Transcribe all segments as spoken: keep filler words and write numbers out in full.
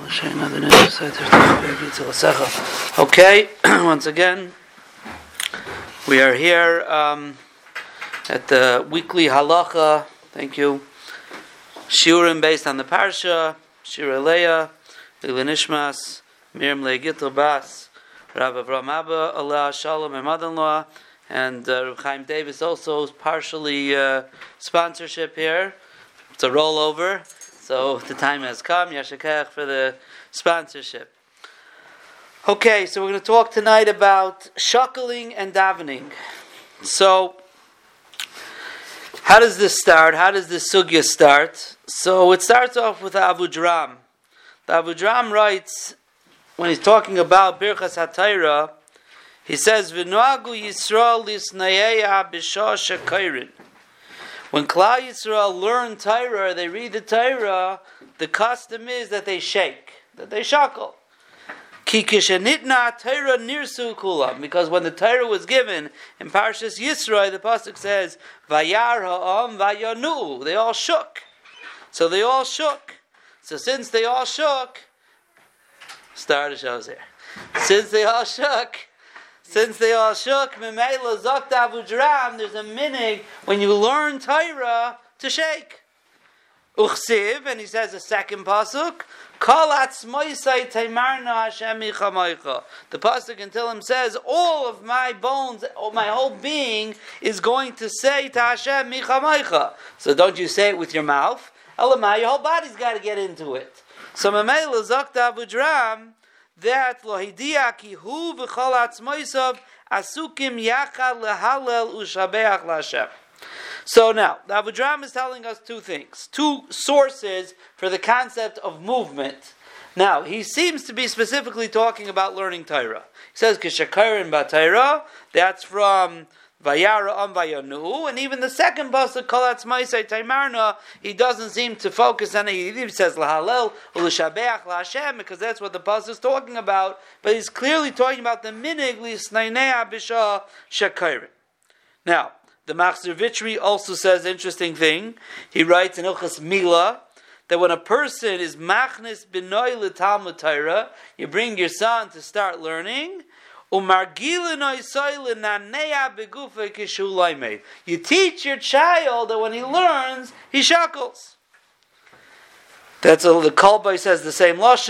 Okay, once again, we are here um, at the weekly halacha. Thank you. Shiurim based on the parsha, Shira Leah, Ilanishmas, Miriam Leigitl Bas, Rav Avram Abba, Allah Shalom, my mother-in-law, and uh, Rav Chaim Davis also partially uh, sponsorship here. It's a rollover. So the time has come, Yashakach, for the sponsorship. Okay, so we're going to talk tonight about shuckling and davening. So, how does this start? How does this sugya start? So it starts off with Abu Dram. The Abu Dram writes, when he's talking about Birchas HaTorah, he says, "V'noagu Yisrael lisnayeya b'shah shekairin." When Klal Yisrael learn Torah, they read the Torah, the custom is that they shake, that they shackle. Ki kishenitna Torah nirsu kulam, because when the Torah was given in Parshas Yisro, the pasuk says, "Vayar ha'am vayanu." They all shook. So they all shook. So since they all shook, start the shows here. Since they all shook. Since they all shook, Memela Zakt Abu Dram, there's a minig when you learn Torah to shake. Uchsiv, and he says a second pasuk, Kol atzmoisai teimarna Hashem michamaycha. The pasuk until him says, all of my bones, my whole being is going to say to Hashem michamaycha. So don't you say it with your mouth. Elamai, your whole body's got to get into it. So Memela Zakt Abu Dram, that lohidia ki hu v'chol atzmoisav asukim yachad lehalel ushabeach l'Hashem. So now, the Abu Dram is telling us two things, two sources for the concept of movement. Now, he seems to be specifically talking about learning Torah. He says kishakarin b'Torah. That's from Vayara am vayanu, and even the second pasuk Kol atzmoisai teimarna, he doesn't seem to focus on it. He even says lahalel u'lishabeach laHashem, because that's what the pasuk is talking about. But he's clearly talking about the minig lisnaynei b'shah shekairin. Now, the Machzor Vitri also says an interesting thing. He writes in Ilchas Mila that when a person is machnis b'noi l'talmud Torah, you bring your son to start learning. You teach your child that when he learns, he shackles. That's a, the Kolbai says the same lashon.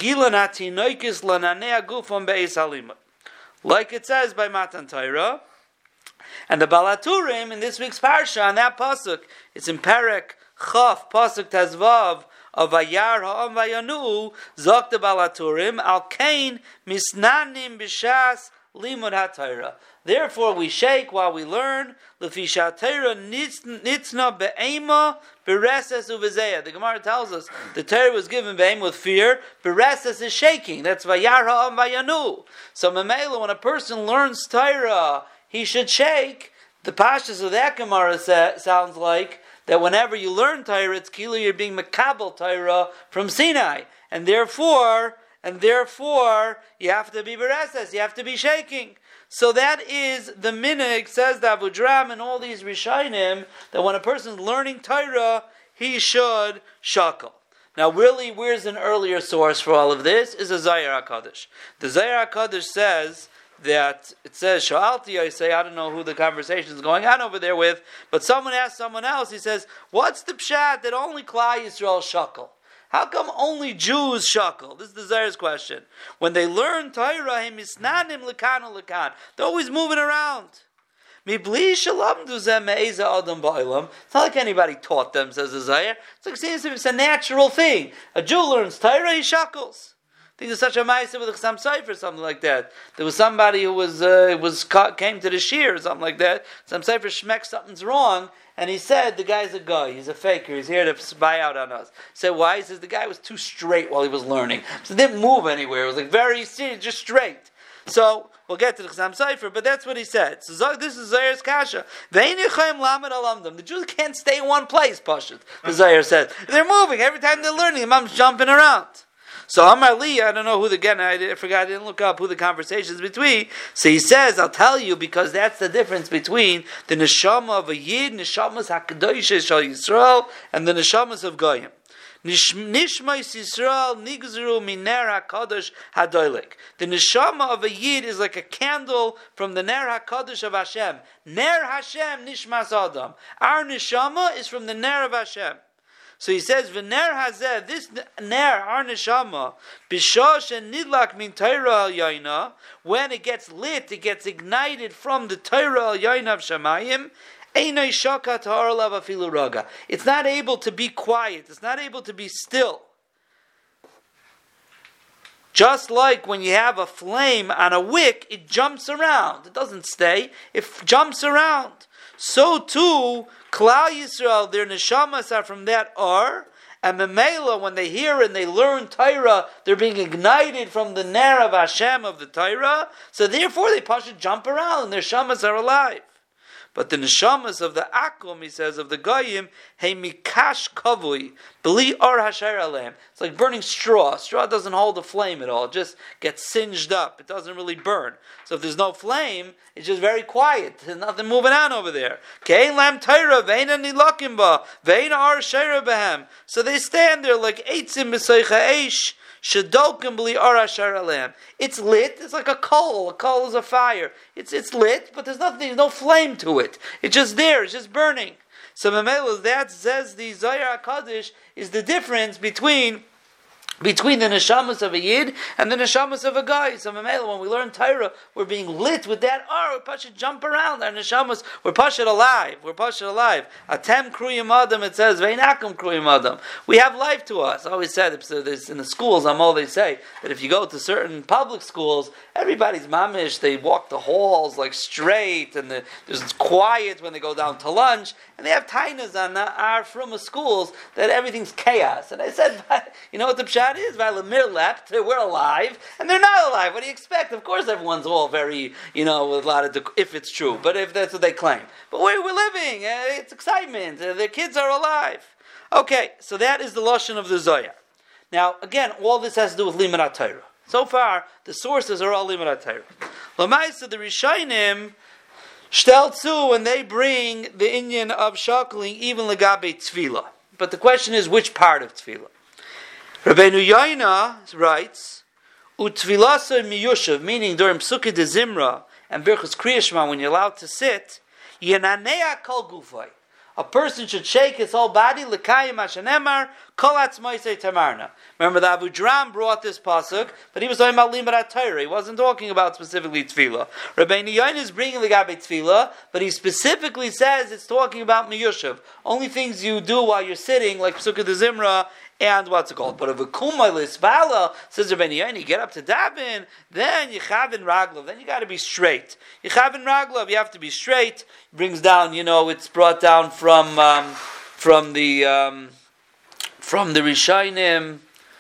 Like it says by Matan Torah, and the Balaturim in this week's parsha on that pasuk, it's in Perek Chaf pasuk Tazvav of Vayar ha'am vayanu, Zok the Balaturim al kain misnanim b'shas limud haTorah. Therefore, we shake while we learn. L'fisha Torah nitzna be'ema bereses uvezeya. The Gemara tells us the Torah was given be'ema with fear. Bereses is shaking. That's Vayar ha'am vayanu. So Memela, when a person learns Torah, he should shake. The pashas of that Gemara sa- sounds like that whenever you learn Torah, it's kilo you're being makabel Torah from Sinai, and therefore, and therefore, you have to be bereses, you have to be shaking. So that is the minig, says the Abu Dram and all these Rishonim, that when a person's learning Torah, he should shackle. Now, really, where's an earlier source for all of this? Is a Zohar HaKadosh. The Zohar HaKadosh says that it says, Sha'alti, I say, I don't know who the conversation is going on over there with, but someone asked someone else, he says, what's the pshat that only Klal Yisrael shackle? How come only Jews shackle? This is the Zohar's question. When they learn Torah, it's not always moving around. It's not like anybody taught them, says the Zohar. It's like, it seems it's a natural thing. A Jew learns Torah, he shackles. I think there's such a ma'aseh with a Chassam Sofer or something like that. There was somebody who was uh, was caught, came to the shir or something like that. Chassam Sofer shmek something's wrong, and he said the guy's a guy, he's a faker, he's here to spy out on us. He said why? He says the guy was too straight while he was learning, so he didn't move anywhere. It was like very serious, just straight. So we'll get to the Chassam Sofer, but that's what he said. So this is Zohar's kasha. The Jews can't stay in one place. Pashut. The Zohar says they're moving every time they're learning. The mom's jumping around. So Amar Li, I don't know who the, again, I forgot, I didn't look up who the conversation is between. So he says, I'll tell you, because that's the difference between the neshama of a Yid, neshamas HaKadosh Shal Yisrael, and the neshamas of Goyim. Nishmais Yisrael nigzru miner hakadosh hadoilik. The neshama of a yid is like a candle from the ner hakadosh of Hashem. Ner Hashem nishmas adam. Our neshama is from the ner of Hashem. So he says, "V'ner hazeh." This ner, our neshama, b'shosh and nidlak min Torah al yaina. When it gets lit, it gets ignited from the Torah al yaina of Shemayim. Einay shakat ha'orlav afilu raga. It's not able to be quiet. It's not able to be still. Just like when you have a flame on a wick, it jumps around. It doesn't stay. It jumps around. So too, Klal Yisrael, their neshamas are from that ar, and Memela, when they hear and they learn Torah, they're being ignited from the ner of Hashem of the Torah, so therefore they should jump around, and their shamas are alive. But the neshamas of the akum, he says, of the goyim, hey mikash kavui, beli or hasher alem. It's like burning straw. Straw doesn't hold a flame at all. It just gets singed up. It doesn't really burn. So if there's no flame, it's just very quiet. There's nothing moving on over there. Kein lam Torah, veina nilakim ba, veina ar sheira behem. So they stand there like eitzim b'soicha eish, Shadokim b'li arashar alam. It's lit. It's like a coal. A coal is a fire. It's it's lit, but there's nothing. There's no flame to it. It's just there. It's just burning. So Mamela, that says the Zohar HaKadosh is the difference between between the neshamas of a yid and the neshamas of a guy. So Mamela, when we learn Torah, we're being lit with that ar. We're pashat jump around. Our neshamas, we're pashat alive. We're pashat alive. Atem kruyim adam. It says veinakum kruyim adam. We have life to us. I always said so this in the schools. I'm all they say that if you go to certain public schools, everybody's mamish. They walk the halls like straight, and the, there's quiet when they go down to lunch. And they have tainas on our from schools that everything's chaos. And I said, you know what the pshat is? Valamir leapt, we're alive, and they're not alive. What do you expect? Of course, everyone's all very, you know, with a lot of, dec- if it's true, but if that's what they claim. But we're, we're living, uh, it's excitement, uh, their kids are alive. Okay, so that is the Lashon of the Zohar. Now, again, all this has to do with Limud Torah. So far, the sources are all Limud Torah. Lamaisa, the Rishonim, Shtelzu, and they bring the inyan of shakling even legabe tefillah. But the question is, which part of tefillah? Rabbeinu Yoina writes, Utvilasa miyushav, meaning during Psukkah de Zimra and Birchas Kriya Shema, when you're allowed to sit, Yenanea kol gufay. A person should shake his whole body, L'kayim Hashanemar, Kol Atzmaisei Tamarna. Remember that Abu Dram brought this pasuk, but he was talking about Limud Torah. He wasn't talking about specifically Tefillah. Rabbeinu Yoina is bringing L'gabe Tefillah, but he specifically says it's talking about Miyushav. Only things you do while you're sitting, like Psukkah de Zimra, and what's it called? But if a kumay lisbala, says Rabbeinu Yoina, you get up to daven, then you chavin raglav, then you got to be straight. You chavin raglav, you have to be straight. It brings down, you know, it's brought down from um, from the um, from the Rishonim.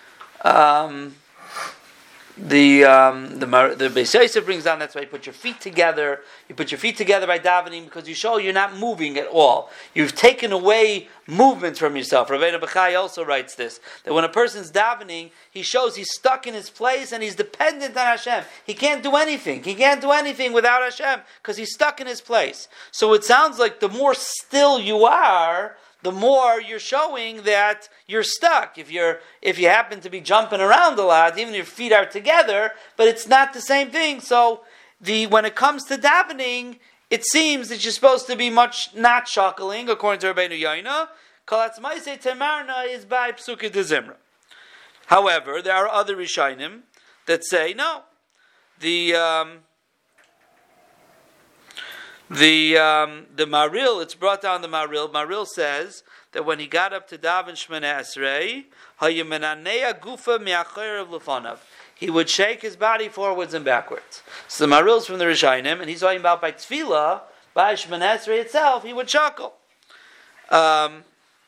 Um, The um, the the Beis Yosef brings down. That's why you put your feet together. You put your feet together by davening because you show you're not moving at all. You've taken away movement from yourself. Rabbeinu Bechai also writes this, that when a person's davening, he shows he's stuck in his place and he's dependent on Hashem. He can't do anything. He can't do anything without Hashem because he's stuck in his place. So it sounds like the more still you are, the more you're showing that you're stuck. If you're, if you happen to be jumping around a lot, even if your feet are together, but it's not the same thing. So the when it comes to davening, it seems that you're supposed to be much not shuckling, according to Rabbeinu Yoina. Kol Atzmaisei Tamarna is by Psukkah de Zimra. However, there are other Rishonim that say no. The um, The um, the Maril, it's brought down the Maril. Maril says that when he got up to daven Shemana Esrei, Hayemenanea gufa mi'acher lefanav, he would shake his body forwards and backwards. So the Maril's from the Rishonim, and he's talking about by Tefillah, by Shemana Esrei itself, he would chuckle. Um,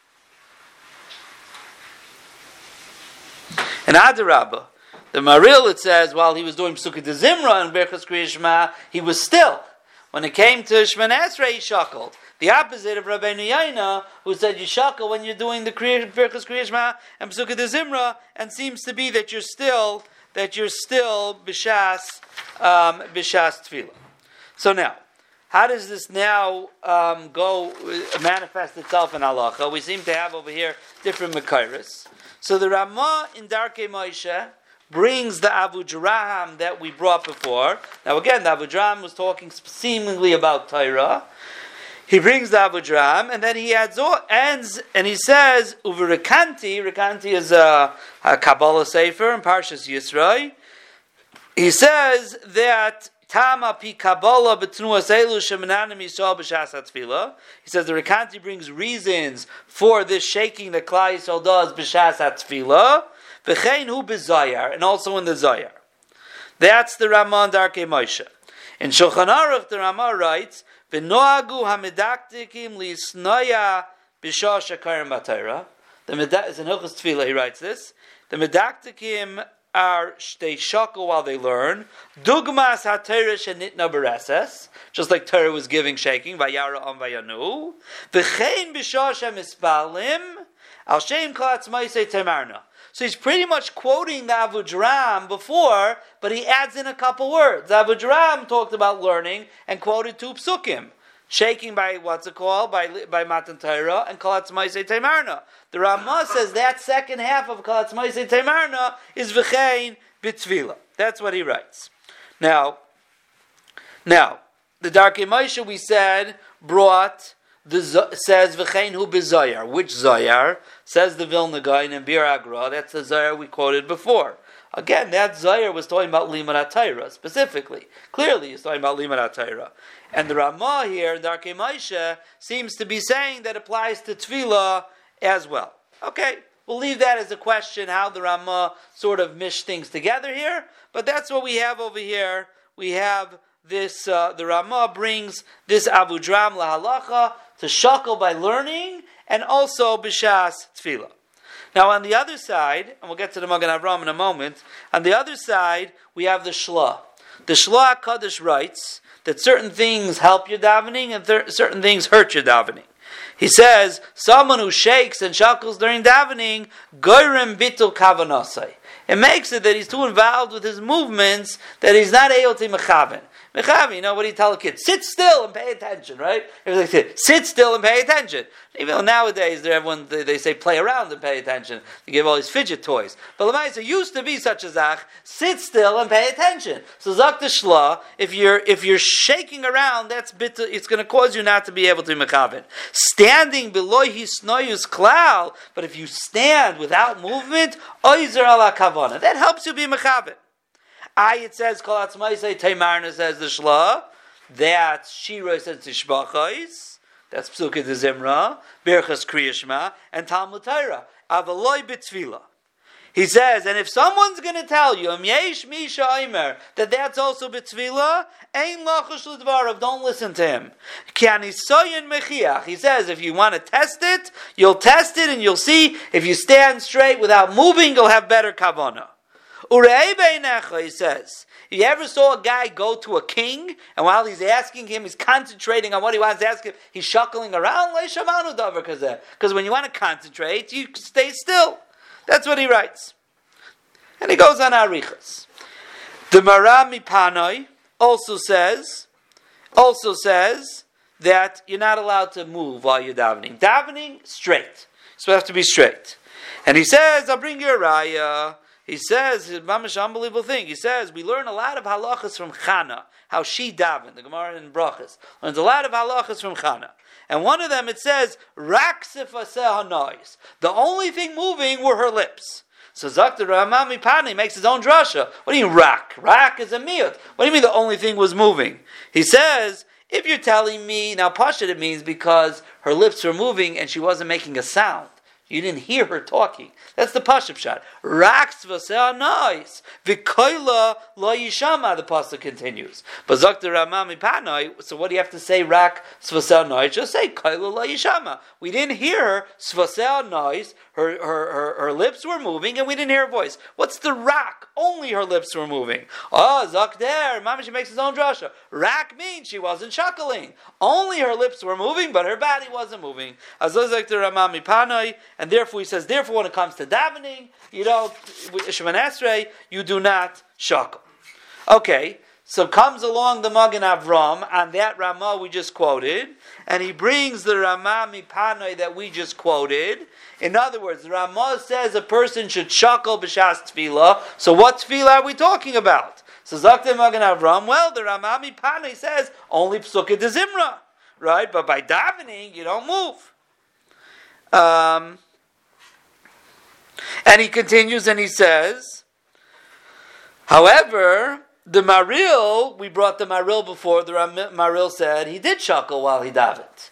and Adarabba, the Maril, it says while he was doing Psukkah de Zimra and Birchas Kriya Shema, he was still. When it came to Shemana Esrei, he shuckled. The opposite of Rabbeinu Yoina, who said you shuckle when you're doing the Birchas Kriya Shema and Psukkah de Zimra, and seems to be that you're still that you're still b'shas um, b'shas tefillah. So now, how does this now um, go uh, manifest itself in halacha? We seem to have over here different mekayros. So the Ramah in Darkei Moshe brings the Avudraham that we brought before. Now again, the Avudraham was talking seemingly about Torah. He brings the Avudraham, and then he adds ends, and he says, "Uva Rekanti." Rekanti is a, a Kabbalah sefer in Parshas Yisro. He says that Tama pi Kabbalah betnuas elu shemenanim Yisrael b'shas hatfila. He says the Rekanti brings reasons for this shaking that Klal Yisrael does b'shas hatfila. V'chein hu b'Zayar, and also in the Zayar. That's the Ramah Darkei Moshe. In Shulchan Aruch, the Ramah writes, "V'noagu hamedaktikim li'snoya b'shah shekarim b'Torah." The medak is in Hilchos Tefillah. He writes this. The medaktikim are they shakel while they learn. Dugmas haTorah shenitna bereses, just like Torah was giving shaking. Vayara am vayanu. V'chein b'shah shemispalim al shem kol atzmaisei temarna. So he's pretty much quoting the Avudraham before, but he adds in a couple words. The Avudraham talked about learning and quoted two psukim. Shaking by, what's it called? By, by Matan Torah and Kol Atzmaisei Temarna. The Ramah says that second half of Kol Atzmaisei Temarna is V'chein B'Tfila. That's what he writes. Now, now, the Darkei Moshe we said brought The says v'chein hu b'Zayar. Which Zayar? Says the Vilna Gaon in Bir Agra. That's the Zayar we quoted before. Again, that Zayar was talking about Limud HaTorah specifically. Clearly, he's talking about Limud HaTorah. And the Ramah here, Darkei Moshe, seems to be saying that applies to Tefillah as well. Okay, we'll leave that as a question, how the Ramah sort of mished things together here. But that's what we have over here. We have this, uh, the Ramah brings this Avudraham lahalacha to shakel by learning, and also b'shas tefillah. Now on the other side, and we'll get to the Magen Avraham in a moment, on the other side we have the Shla. The Shla HaKadosh writes that certain things help your davening and th- certain things hurt your davening. He says, someone who shakes and shakels during davening, goyrem bitul kavanasai. It makes it that he's too involved with his movements that he's not able to mechaven. Mechaven, you know, what do you tell a kid? Sit still and pay attention, right? Like, sit still and pay attention. Even though nowadays everyone they, they say play around and pay attention. They give all these fidget toys. But Lamaisa used to be such a zach, sit still and pay attention. So Zak the Shla, if you're if you're shaking around, that's bit it's going to cause you not to be able to be mechaven. Standing below his snoyus klal, but if you stand without movement, oizer ala kavana. That helps you be mechaven. I, it says, Kol Atzmaisei Teimarna, says the Shla. That's Shira, says Tishbachais. That's Psukei de Zimra. Berchas Kriyashma. And Talmud Torah. Avaloi B'Tfila. He says, and if someone's going to tell you, Yesh Misha Aimer, that that's also B'Tfila, Ein Lachush L'Dvarav, don't listen to him. Kianisoyen Mechiach. He says, if you want to test it, you'll test it and you'll see, if you stand straight without moving, you'll have better kavanah. Urei beinecha, he says. You ever saw a guy go to a king, and while he's asking him, he's concentrating on what he wants to ask him, he's shuckling around? Because when you want to concentrate, you stay still. That's what he writes. And he goes on Arichas. The Maram Mipanoi also says, also says that you're not allowed to move while you're davening. Davening, straight. So you have to be straight. And he says, I'll bring you a raya. He says, it's an unbelievable thing. He says, we learn a lot of halachas from Chana, how she davened, the Gemara in Brachas. Learns a lot of halachas from Chana. And one of them, it says, Rak sifaseh hanois. The only thing moving were her lips. So Zakta Ramah Mipani makes his own drasha. What do you mean rak? Rak is a miyut. What do you mean the only thing was moving? He says, if you're telling me, now Pashat it means because her lips were moving and she wasn't making a sound. You didn't hear her talking. That's the Pashup shot. Raks v'seh nois. V'koila lo yishama, the pasuk continues. But Zakta Ramah Mipanoi, so what do you have to say, rak svaseh nois? Just say, koila lo yishama. We didn't hear her, svaseh nois. Her, her, her, her lips were moving and we didn't hear her voice. What's the rak? Only her lips were moving. Oh, Zak there. Mamash makes his own drasha. Rak means she wasn't chuckling. Only her lips were moving, but her body wasn't moving. Azazak to Ramah Mipanoi, and therefore he says, therefore when it comes to davening, you don't, with Shemon Esrei, you do not chuckle. Okay, So comes along the Magen Avram on that Ramah we just quoted, and he brings the Ramah Mipanoi that we just quoted. In other words, the Ramah says a person should shakel b'shas tefillah. So what tefillah are we talking about? So Zakte Magen Avram, well, the Ramah Mipanoi says only Psukkah de Zimra, right? But by davening, you don't move. Um, and he continues and he says, however, the Maril, we brought the Maril before, the Maril said he did shakel while he davened.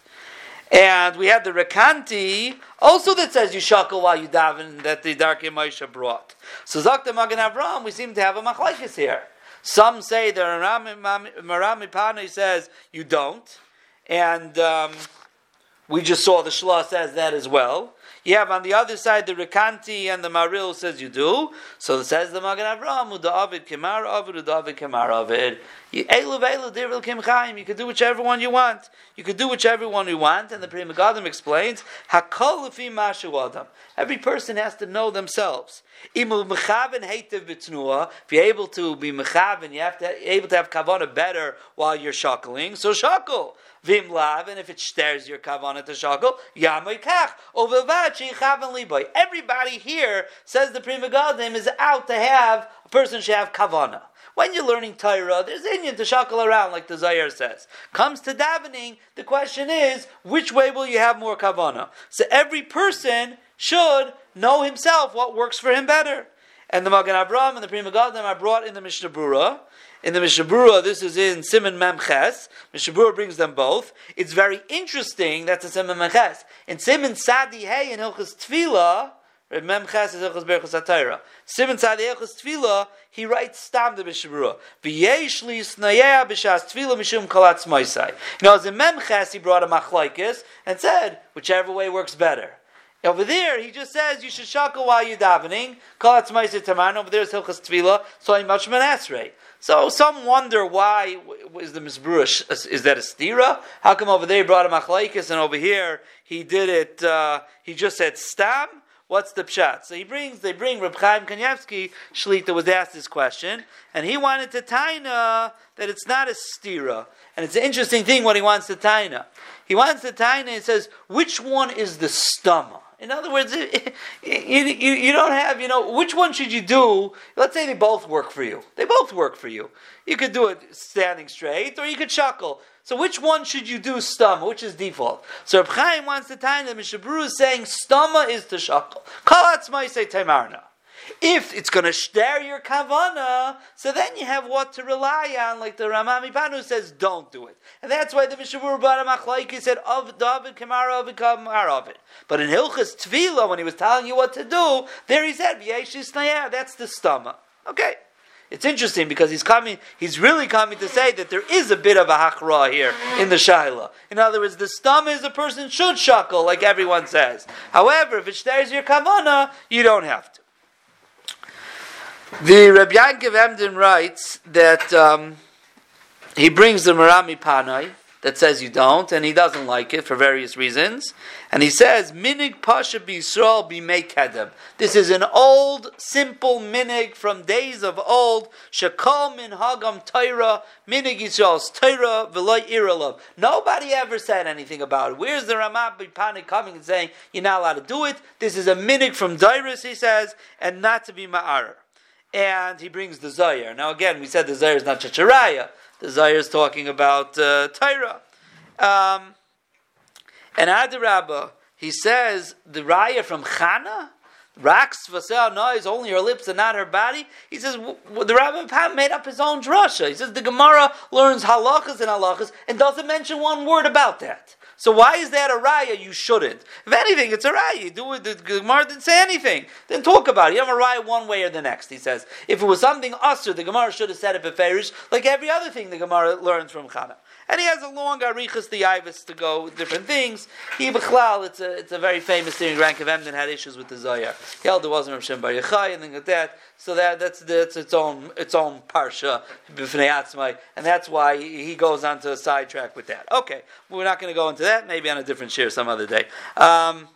And we had the Rekanti, also that says you shakel while you daven, that the Darkei Moshe brought. So Zakta Magen Avram, we seem to have a machlokes here. Some say the Marami Panei says you don't, and um, we just saw the Shlah says that as well. You have on the other side the Rekanti and the Maril says you do. So it says the Magen Avram, U'da'avid Kemar Avid, U'da'avid Kemar Avid. Eilu v'eilu diril kim chaim. You can do whichever one you want. You can do whichever one you want. And the Pri Megadim explains, Hakol lefi mashu adam. Every person has to know themselves. Imu mechaven heitev b'tnua. If you're able to be mechaven, you have to able to have kavanah better while you're shackling. So shackle. Vim lav, and if it stares your kavanah to shackle, yamoy kach. Ovevad she'ichaven liboy. Everybody here, says the Pri Megadim, is out to have, a person should have kavanah. When you're learning Torah, there's Inyan to shackle around, like the Zayar says. Comes to davening, the question is, which way will you have more kavanah? So every person should know himself what works for him better. And the Magen Avram and the Pri Megadim are brought in the Mishnah Berurah. In the Mishnah Berurah, this is in Siman Mem Ches. Mishnah Berurah brings them both. It's very interesting, that's a Siman Mem Ches. In Siman Sadi Hey in Hilchos Tefillah, Mem Ches is Hilchos Berachos HaTorah. Siman Sadi Hilchos Tefillah, he writes Stam the Mishnah Berurah. V'yesh li snayeh b'shas Tefillah mishum kolatz moisai. You know, as in Mem Ches, he brought a machlokes and said, whichever way works better. Over there, he just says you should shackle while you're davening. Kolatz moisai taman. Over there is Hilchos Tefillah, so I'm much menasrei. So some wonder why is the Mizbura, is that a stira? How come over there he brought a machlokes and over here he did it, uh, he just said stam? What's the pshat? So he brings, they bring Reb Chaim Kanievsky, Shlita was asked this question, and he wanted to taina that it's not a stira. And it's an interesting thing what he wants to taina. He wants to taina and says, which one is the stomach? In other words, you, you, you don't have, you know, which one should you do? Let's say they both work for you. They both work for you. You could do it standing straight, or you could shackle. So which one should you do stama? Which is default? So Reb Chaim wants to tell them, Mishnah Berurah is saying stama is to shackle. Kalatz ma'aseh temarna. If it's going to stare your kavana, so then you have what to rely on, like the Ramah Mipanu says, don't do it. And that's why the Mishnah Berurah brought a machlokes said, of David Kamara of Kamara of it. But in Hilchos Tefillah, when he was telling you what to do, there he said, V'yeshis that's the stama. Okay. It's interesting because he's coming, he's really coming to say that there is a bit of a hachra here in the shaila. In other words, the stama is a person should shackle, like everyone says. However, if it stares your kavana, you don't have to. The Rabbi Yankiv Emden writes that um, he brings the Marami Panai that says you don't, and he doesn't like it for various reasons. And he says, Minig Pasha B'Yisrael B'mei Kedem. This is an old, simple minig from days of old. Shekol min hagam Torah, minig Yisrael's Torah, v'loy iralav. Nobody ever said anything about it. Where's the Ramah B'Pani coming and saying, you're not allowed to do it? This is a minig from Dairis, he says, and not to be ma'arer. And he brings the Zayar. Now again, we said the Zayar is not Chacharaya. The Zayar is talking about uh, Torah. Um, and Adarabba, he says, the Raya from Chana, Raks Vasel noise, only her lips and not her body. He says, w- w- the Rabbi made up his own drasha. He says, the Gemara learns halachas and halachas and doesn't mention one word about that. So why is that a raya? You shouldn't. If anything, it's a raya. You do it. The Gemara didn't say anything. Then talk about it. You have a raya one way or the next. He says, if it was something usher, the Gemara should have said it beferish, like every other thing the Gemara learns from Chana. And he has a long arichas the Ivis to go with different things. He b'chlal, it's a it's a very famous theory. Rank of Emden had issues with the Zohar. He held there wasn't Rav Shem Bar Yochai and things like that. So that that's that's its own its own parsha b'fnei atzmai, and that's why he goes on to a sidetrack with that. Okay, we're not going to go into that. Maybe on a different share some other day. Um,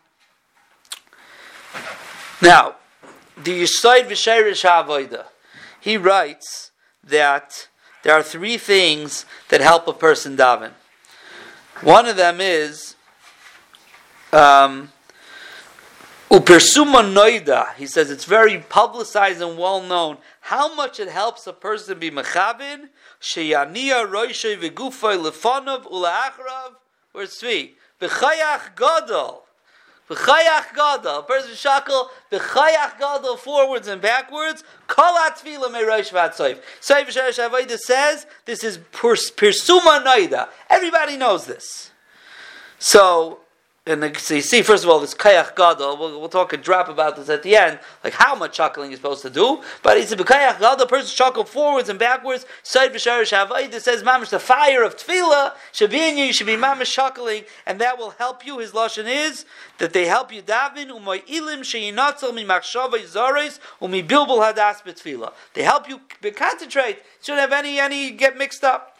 now, the Yisod v'Sheirish HaAvoda, he writes that there are three things that help a person daven. One of them is um, upersuma noida. He says it's very publicized and well known how much it helps a person be mechavin sheyaniya roishay v'gufay lefanov ulaachrav. Where's three? B'chayach gadol. B'chayach gadol. A person shackle b'chayach gadol forwards and backwards. Kol atfila me'rosh v'atzoif. Seif Sheresh Avodah says this is persuma noida. Everybody knows this. So, and so you see, first of all, this kayach gadol. We'll, we'll talk a drop about this at the end, like how much chuckling you're supposed to do. But it's a kayach gadol. The person chuckle forwards and backwards. Seif Sheresh Avodah says, "Mamish, the fire of tefillah should be in you. You should be mamish chuckling, and that will help you." His lashon is that they help you daven. Umoy ilim sheyinatzel mi machshava zoris umi bilbul hadas betefillah. They help you concentrate. Shouldn't have any any get mixed up.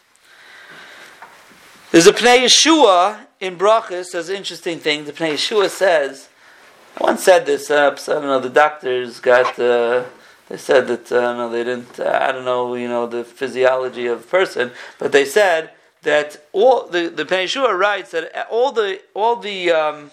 There's a Pnei Yeshua in Brachos. There's an interesting thing. The Pnei Yeshua says, I once said this, uh, I don't know, the doctors got, uh, they said that, uh, no, they didn't, uh, I don't know, you know, the physiology of a person, but they said that all, the, the Pnei Yeshua writes that all the, all the, um,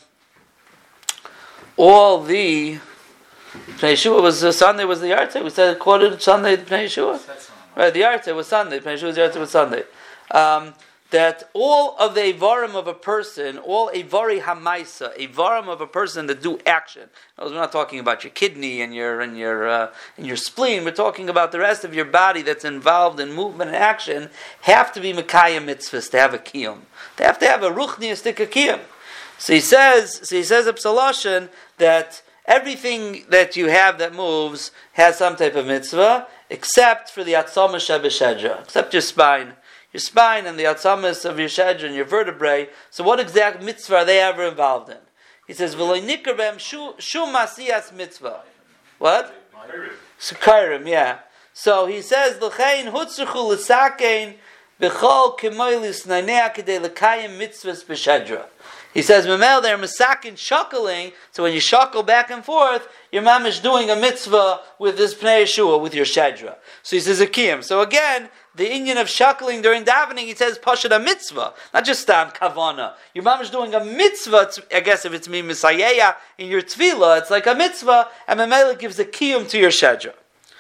all the, Pnei Yeshua was, uh, Sunday was the Yahrzeit. We said, quoted Sunday, the Pnei Yeshua. Right, the Yahrzeit was Sunday, Pnei Yeshua's Yahrzeit was Sunday. Um, that all of the Avarim of a person, all Avari Hamaisa, Avarim of a person that do action. We're not talking about your kidney and your and your uh, and your spleen. We're talking about the rest of your body that's involved in movement and action. Have to be Mekayim mitzvahs to have a kiyum. They have to have a ruchniistic kiyum. So he says, so he says Absaloshan that everything that you have that moves has some type of mitzvah, except for the Atzama Shebeshedra, except your spine. Your spine and the atzamas of your shedra and your vertebrae. So what exact mitzvah are they ever involved in? He says, "V'lo nikar b'hem shum masiyas mitzvah." What? Sekayrim, yeah. So he says, "L'chein hutzruchu l'sakein b'chol k'moy l'sneinea k'dei l'kayim mitzvahs b'shedra." He says, "Memel, they're masakin shuckling." So when you shuckle back and forth, your mom is doing a mitzvah with this Pnei Yeshua, with your shedra. So he says a kiyum. So again, the inyan of shuckling during davening, he says pashat a mitzvah, not just stam kavana. Your mom is doing a mitzvah. I guess if it's me misayeya in your tefillah, it's like a mitzvah, and Memel gives a kiyum to your shedra.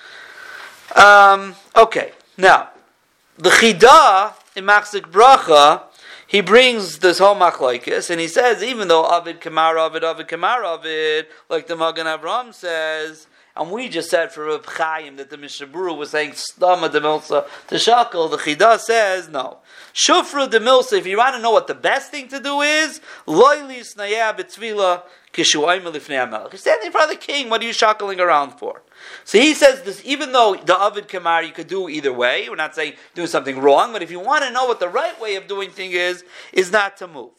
Um, okay, now the Chida in Machzik Bracha, he brings this whole machlokes, and he says, even though Avid Kamar Avid Avid Kamar Avid, like the Magen Avraham says, and we just said for Reb Chaim that the Mishnah Berurah was saying Stama de Milsa to Shakel, the Chida says no. Shufra de Milsa, if you want to know what the best thing to do is, Loyli Snaya B'Tvila Kishuayim Lifnei HaMelech. You're standing in front of the king, what are you shackling around for? So he says this, even though the Avid Kamar you could do either way, we're not saying doing something wrong, but if you want to know what the right way of doing things is, is not to move.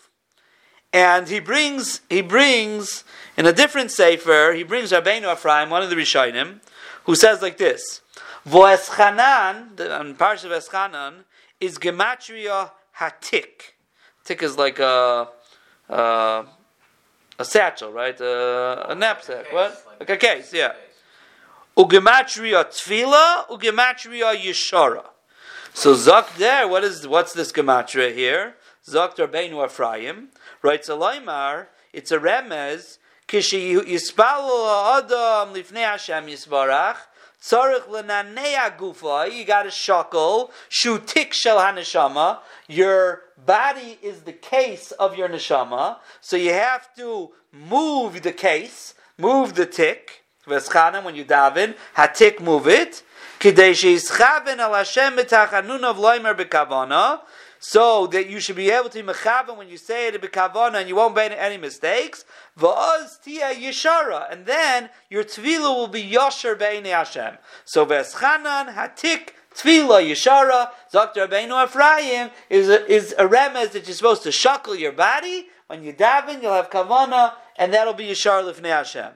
And he brings, he brings, in a different sefer, he brings Rabbeinu Ephraim, one of the Rishonim, who says like this, Vo'eschanan, on Parsha V'eschanan, is Gematria Hatik. Tik is like a, a, a satchel, right? A, a knapsack, what? Like a case, yeah. Ugematria Tfila, Ugematria Yeshara. So Zok there, what is, what's this Gematria here? Zok Rabbeinu Ephraim. Right, so Laimar, it's a remez, Kishi Yispalu Adam Lifnei Hashem Yisbarach, Tzarech Lenanea Gufa, you got a shackle, Shutik Shel HaNeshama, your body is the case of your neshama, so you have to move the case, move the tick, Veschanan, when you daven, hatik move it, Kidei Sheischaven Al Hashem B'Tachanun of Laimar B'Kavana, so that you should be able to be mechavan when you say it b'kavana and you won't make any mistakes. V'oz tia yeshara, and then your tefillah will be yosher b'einei Hashem. So v'eschanan hatik tefillah yeshara. Doctor Rabbeinu Ephraim is a, is a remez that you're supposed to shackle your body when you daven. You'll have kavana, and that'll be yeshar lifnei Hashem.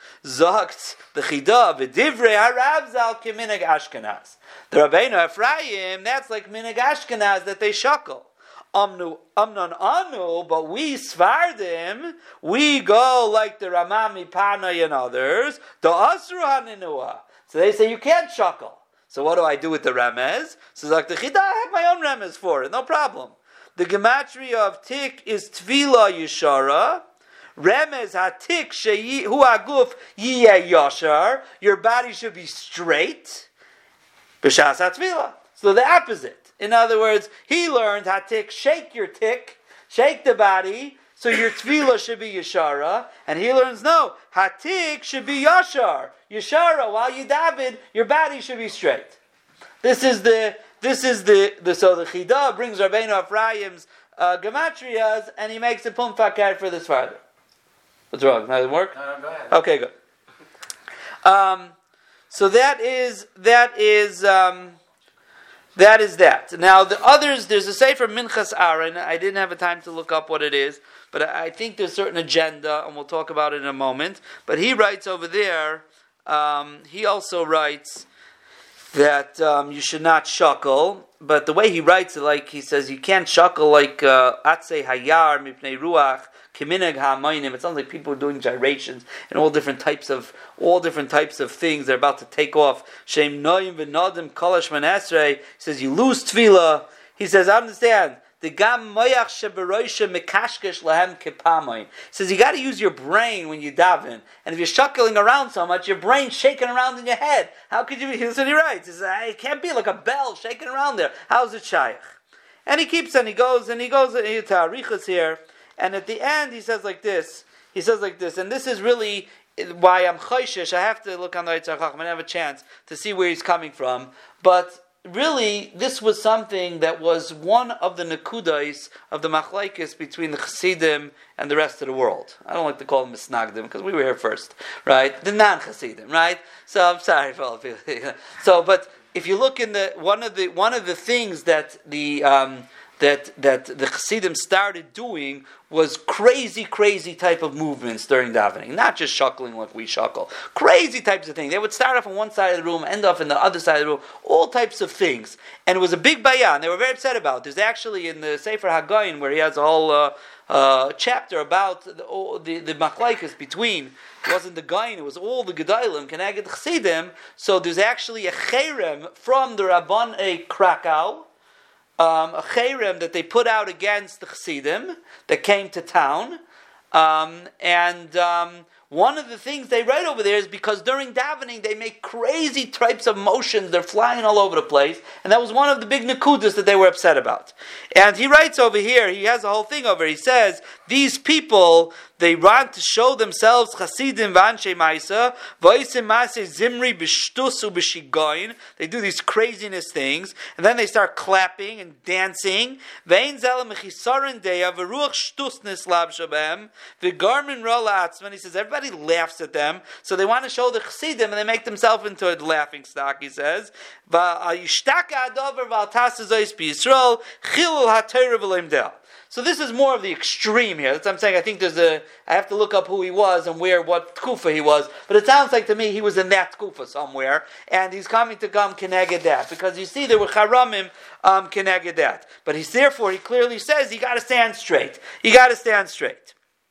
Zogt the chida v'divrei harav zal k'minag Ashkenaz. The Rabbeinu Ephraim, that's like minag Ashkenaz that they shackle. Amnu, amnon anu, but we Svardim, we go like the Ramami Panay and others. The Asru Haninua. So they say you can't shackle. So what do I do with the remez? So like the chida, I have my own remez for it, no problem. The gematria of tik is tvila yishara. Remez hatik sheyi hu aguf yiyeh yashar. Your body should be straight. B'shas hatvila. So the opposite. In other words, he learned hatik, shake your tik, shake the body, so your tvila should be yashara. And he learns no, hatik should be yashar. Yashara, while you daven, your body should be straight. This is the this is the, the so the chida brings Rabbeinu Ephraim's uh, gematrias, and he makes a pum fakir for this father. What's wrong? Doesn't work? No, no, go ahead. Okay, good. Um, so that is that is um, that is that. Now the others, there's a sefer Minchas Aaron. I didn't have a time to look up what it is, but I think there's a certain agenda, and we'll talk about it in a moment. But he writes over there. Um, he also writes that um, you should not shuckle, but the way he writes it, like he says, you can't shuckle like atzei hayar mipnei ruach kiminag ha'amaynim. It sounds like people are doing gyrations and all different types of all different types of things. They're about to take off. Shem noyim v'nodim kolash manasrei. He says you lose tefillah. He says I understand. The gam moyach sheberoisha mekashkesh lahem kepamoin. He says you got to use your brain when you daven, and if you're shuckling around so much, your brain's shaking around in your head. How could you be? Here's what he writes. He says it can't be like a bell shaking around there. How's it shaykh? And he keeps and he goes and he goes and he tarichas here, and at the end he says like this. He says like this, and this is really why I'm choishish. I have to look on the Yitzhak Chacham and have a chance to see where he's coming from, but. Really, this was something that was one of the nekudais of the machlaikis between the Chassidim and the rest of the world. I don't like to call them misnagdim because we were here first, right? The non-Chassidim, right? So I'm sorry for all of you. So, but if you look in the one of the one of the things that the um, that that the Chassidim started doing was crazy, crazy type of movements during davening. Not just shuckling like we shuckle. Crazy types of things. They would start off on one side of the room, end off in the other side of the room. All types of things. And it was a big bayan. They were very upset about it. There's actually in the Sefer Haggayin where he has a whole uh, uh, chapter about the the, the machlaikas between. It wasn't the Gayin, it was all the Gedalim, Keneged Chassidim. So there's actually a cherem from the Rabbanei Krakow. Um, a cherem that they put out against the Chassidim that came to town, um, and um, one of the things they write over there is because during davening they make crazy types of motions, they're flying all over the place, and that was one of the big nekudas that they were upset about. And he writes over here, he has a whole thing over, he says, these people, they want to show themselves Chassidim v'anshe ma'isa v'oisim ma'aseh zimri b'shtus u'b'shigoyin. They do these craziness things, and then they start clapping and dancing. V'ein zela mechisaron deya v'ruach shtusnis lab shabem v'garmin ra la'atzman. He says everybody laughs at them, so they want to show the Chassidim, and they make themselves into a laughing stock. He says v'yishtaka adover v'altas zois b'Yisrael chilul ha'torah v'leim del. So this is more of the extreme here. That's what I'm saying. I think there's a. I have to look up who he was and where, what tkufa he was. But it sounds like to me he was in that tkufa somewhere, and he's coming to come keneged that because you see there were charamim um, keneged that. But he's therefore he clearly says you got to stand straight. You got to stand straight.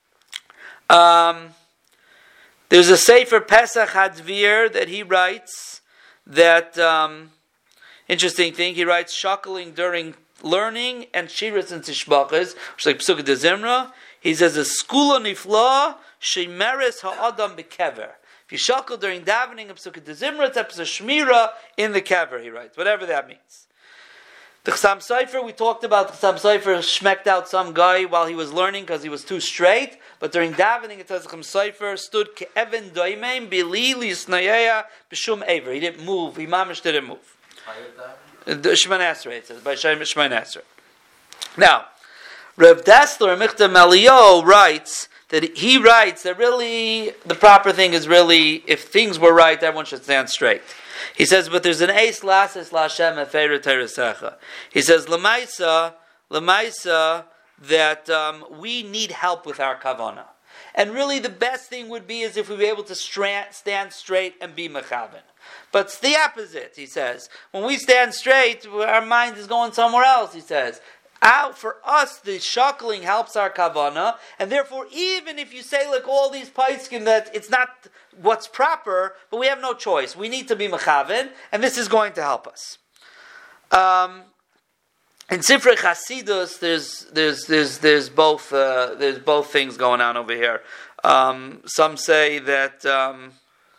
Um, there's a sefer Pesach Hadvir that he writes that um, interesting thing. He writes shuckling during learning and shiras and tishbachas, which is like Pesukah de Zimra. He says a skula nifla shemeres ha'adam bekever. If you shuckle during davening of Pesukah de Zimra, it's a shmira in the kever. He writes whatever that means. The Chassam Sofer, we talked about the Chassam Sofer schmecked out some guy while he was learning because he was too straight. But during davening, it says the Chassam Sofer stood ke'even doimein bili lisnayeya b'shum ever. He didn't move. He mamish didn't move. The Shemon Esrei, it says, by Shemon Esrei. Now, Rav Dessler, Michtav Malio, writes that he writes that really the proper thing is really, if things were right, everyone should stand straight. He says, but there's an Eis Lasis Lashem Efeira Teresecha. He says, Lamaisa, Lamaisa, that um, we need help with our kavana. And really the best thing would be is if we were able to stra- stand straight and be mechaven. But it's the opposite, he says. When we stand straight, our mind is going somewhere else, he says. Out for us, the shuckling helps our kavana, and therefore, even if you say like all these paiskim that it's not what's proper, but we have no choice. We need to be mechaven, and this is going to help us. Um, in Sifrei Chasidus, there's there's there's there's both uh, there's both things going on over here. Um, some say that um,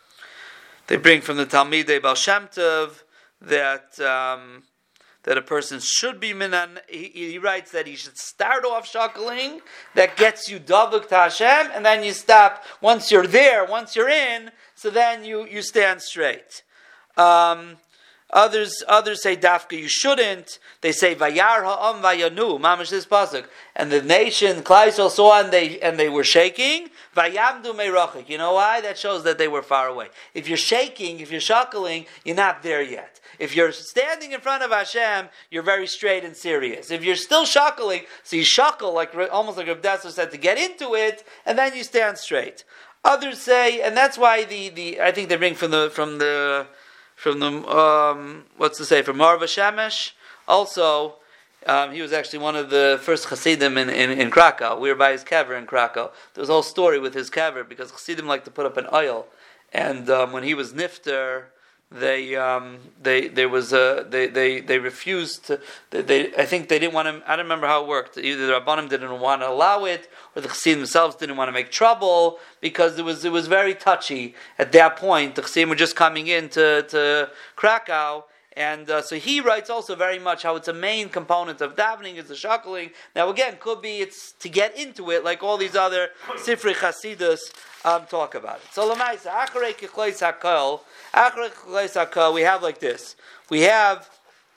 they bring from the Talmidei Baal Shem Tov that. Um, That a person should be minan. He, he writes that he should start off shuckling. That gets you davuk to Hashem, and then you stop. Once you're there, once you're in, so then you, you stand straight. Um, others others say dafka you shouldn't. They say vayar ha'am vayanu mamash this pasuk, and the nation Klal Yisrael saw and they and they were shaking. Vayamdu meirachik. You know why? That shows that they were far away. If you're shaking, if you're shuckling, you're not there yet. If you're standing in front of Hashem, you're very straight and serious. If you're still shuckling, so you shuckle, like almost like Reb Dessler said, to get into it, and then you stand straight. Others say, and that's why the, the I think they bring from the from the from the um, what's to say from Marva Shemesh. Also, um, he was actually one of the first Hasidim in, in, in Krakow. We were by his kever in Krakow. There was a whole story with his kever because Hasidim liked to put up an oil, and um, when he was nifter. They um they there was a they they they refused to they, they I think they didn't want to I don't remember how it worked. Either the Rabbanim didn't want to allow it, or the Chassidim themselves didn't want to make trouble because it was it was very touchy at that point. The Chassidim were just coming in to to Krakow. And uh, so he writes also very much how it's a main component of davening is the shuckling. Now again, could be it's to get into it, like all these other Sifrei Chasidus um, talk about it. So Lamaisa, Acharei Kechleis HaKol, Acharei Kechleis HaKol, we have like this. We have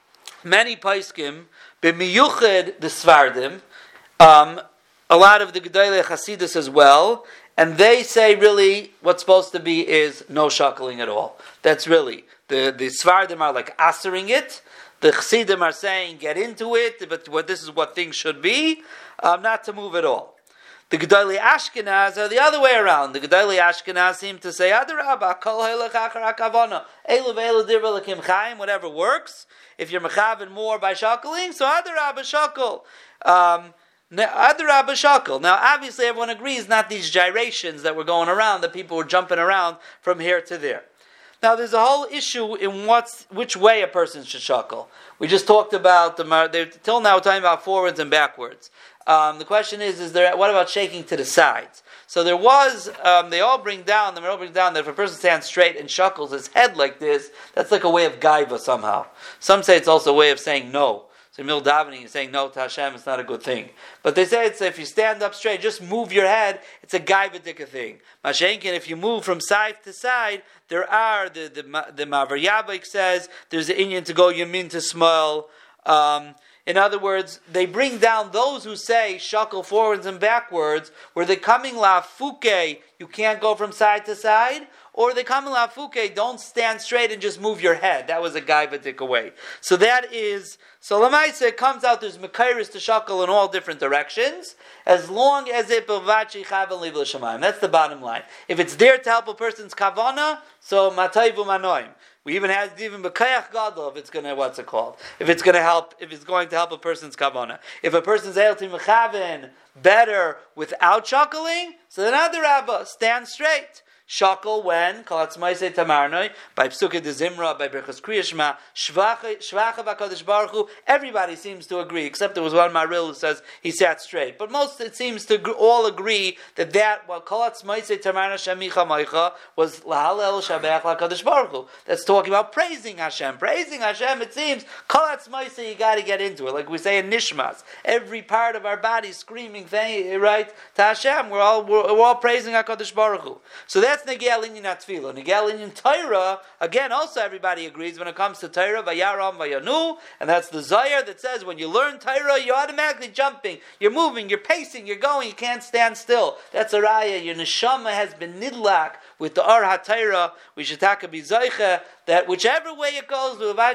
many paiskim, b'miyuched the Svardim, um, a lot of the Gedolei Chasidus as well, and they say really what's supposed to be is no shuckling at all. That's really The the Svardim are like answering it. The Chassidim are saying get into it, but what this is what things should be, um, not to move at all. The Gedolei Ashkenaz are the other way around. The Gedolei Ashkenaz seem to say Adarabba kol helech achar hakavana elu ve'elu dirba l'kim chaim, whatever works. If you're mechaven more by shuckling, so Adarabba shuckle. Um, Adarabba shuckle. Now, obviously, everyone agrees not these gyrations that were going around, that people were jumping around from here to there. Now, there's a whole issue in what's which way a person should shuckle. We just talked about the till now we're talking about forwards and backwards. Um, the question is: Is there what about shaking to the sides? So there was. Um, they all bring down. They all bring down that if a person stands straight and shuckles his head like this, that's like a way of gaiva somehow. Some say it's also a way of saying no. So mil davening is saying no to Hashem. It's not a good thing. But they say it's if you stand up straight, just move your head. It's a gaiva-dika thing. Mashenkin, if you move from side to side, there are the the the Mavar Yabik says there's an Indian to go yamin to small. Um, in other words, they bring down those who say shuckle forwards and backwards, where they coming la fuke, you can't go from side to side, or they come la fuke, don't stand straight and just move your head. That was a gaiva-dika way. So that is. So Lamaisa, it comes out there's Mekairis to shuckle in all different directions, as long as it Bilvachi Chavan Liv L'Shamayim. That's the bottom line. If it's there to help a person's kavana, so Matayvu Manoim. We even have even Bekayach Gadol if it's gonna what's it called? If it's gonna help if it's going to help a person's kavana. If a person's able to Mechaven better without shuckling, so then Adarabba, stand straight. Shuckle when Kalatzmaisei Tamarnoi by Psuke de Zimra by Berchas Kriyashma Shvacha V'Kadosh Baruch Hu. Everybody seems to agree, except there was one Maril who says he sat straight. But most it seems to all agree that that while Kalatzmaisei Tamarna Shemicha Maicha was Lahalel Shabach LaKadosh Baruch Hu. That's talking about praising Hashem. Praising Hashem. It seems Kalatzmaisei you got to get into it, like we say in Nishmas. Every part of our body screaming, right to Hashem. We're all we're, we're all praising HaKadosh Baruch Hu. So that's That's Negea Linyan Atfilo. Negea Linyan Torah, again, also everybody agrees when it comes to Torah, Vayaram Vayanu, and that's the Zayar that says when you learn Torah, you're automatically jumping, you're moving, you're pacing, you're going, you can't stand still. That's a raya. Your neshama has been nidlak with the Ar HaTorah. We should take a bizaycha that whichever way it goes,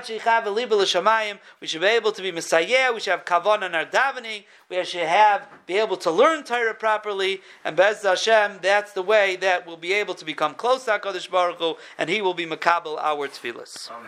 we should be able to be Messiah, we should have kavan in our davening, we should have be able to learn Torah properly, and Be'ez Hashem, that's the way that we'll be able to become close to HaKadosh Baruch Hu, and He will be makabel our tefillas.